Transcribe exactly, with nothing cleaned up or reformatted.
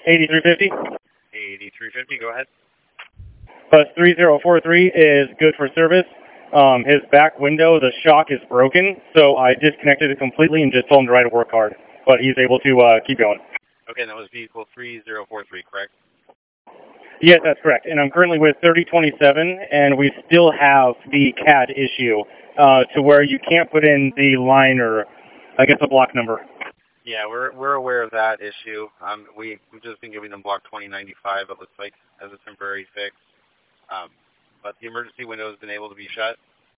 eighty-three fifty. eighty-three fifty, go ahead. Bus three zero four three is good for service. Um, his back window, the shock is broken, so I disconnected it completely and just told him to write a work card. But he's able to uh, keep going. Okay, that was vehicle three zero four three, correct? Yes, that's correct. And I'm currently with thirty twenty-seven, and we still have the C A D issue uh, to where you can't put in the line or, I guess, a block number. Yeah, we're we're aware of that issue. Um, we, we've just been giving them block twenty ninety-five, it looks like, as a temporary fix. Um, but the emergency window has been able to be shut.